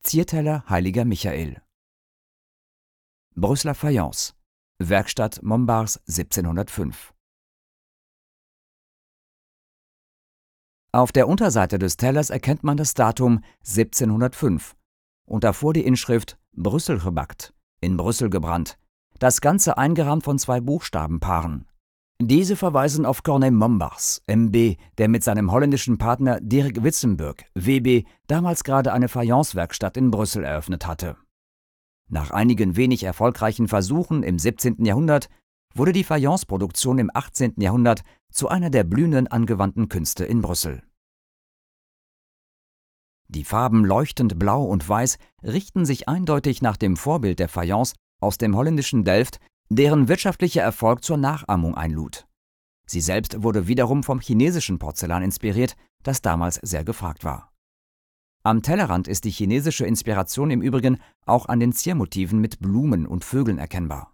Zierteller Heiliger Michael. Brüsseler Fayence, Werkstatt Mombars 1705. Auf der Unterseite des Tellers erkennt man das Datum 1705 und davor die Inschrift Brüssel gebackt, in Brüssel gebrannt, das Ganze eingerahmt von 2 Buchstabenpaaren. Diese verweisen auf Corneille Mombars, MB, der mit seinem holländischen Partner Dirk Witzenburg, WB, damals gerade eine Fayence-Werkstatt in Brüssel eröffnet hatte. Nach einigen wenig erfolgreichen Versuchen im 17. Jahrhundert wurde die Fayence-Produktion im 18. Jahrhundert zu einer der blühenden angewandten Künste in Brüssel. Die Farben leuchtend blau und weiß richten sich eindeutig nach dem Vorbild der Fayence aus dem holländischen Delft, deren wirtschaftlicher Erfolg zur Nachahmung einlud. Sie selbst wurde wiederum vom chinesischen Porzellan inspiriert, das damals sehr gefragt war. Am Tellerrand ist die chinesische Inspiration im Übrigen auch an den Ziermotiven mit Blumen und Vögeln erkennbar.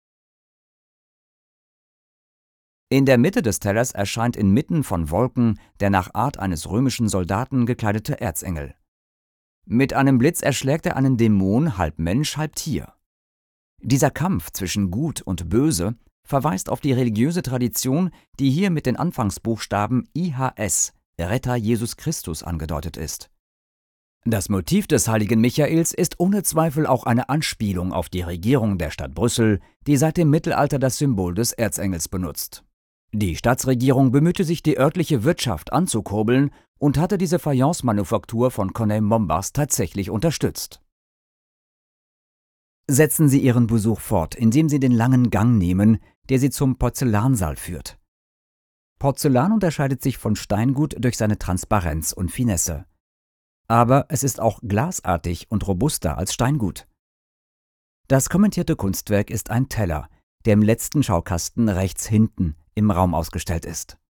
In der Mitte des Tellers erscheint inmitten von Wolken der nach Art eines römischen Soldaten gekleidete Erzengel. Mit einem Blitz erschlägt er einen Dämon, halb Mensch, halb Tier. Dieser Kampf zwischen Gut und Böse verweist auf die religiöse Tradition, die hier mit den Anfangsbuchstaben IHS, Retter Jesus Christus, angedeutet ist. Das Motiv des heiligen Michaels ist ohne Zweifel auch eine Anspielung auf die Regierung der Stadt Brüssel, die seit dem Mittelalter das Symbol des Erzengels benutzt. Die Staatsregierung bemühte sich, die örtliche Wirtschaft anzukurbeln und hatte diese Fayence-Manufaktur von Corneille Mombars tatsächlich unterstützt. Setzen Sie Ihren Besuch fort, indem Sie den langen Gang nehmen, der Sie zum Porzellansaal führt. Porzellan unterscheidet sich von Steingut durch seine Transparenz und Finesse. Aber es ist auch glasartig und robuster als Steingut. Das kommentierte Kunstwerk ist ein Teller, der im letzten Schaukasten rechts hinten im Raum ausgestellt ist.